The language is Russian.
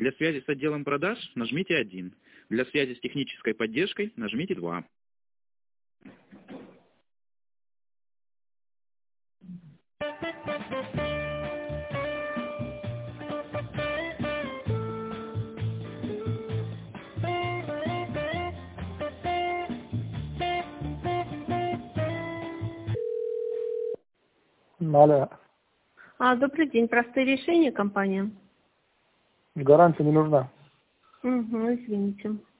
Для связи с отделом продаж нажмите 1. Для связи с технической поддержкой нажмите 2. Алло. Добрый день. Простые решения, компания? Гарантия не нужна. Угу, извините.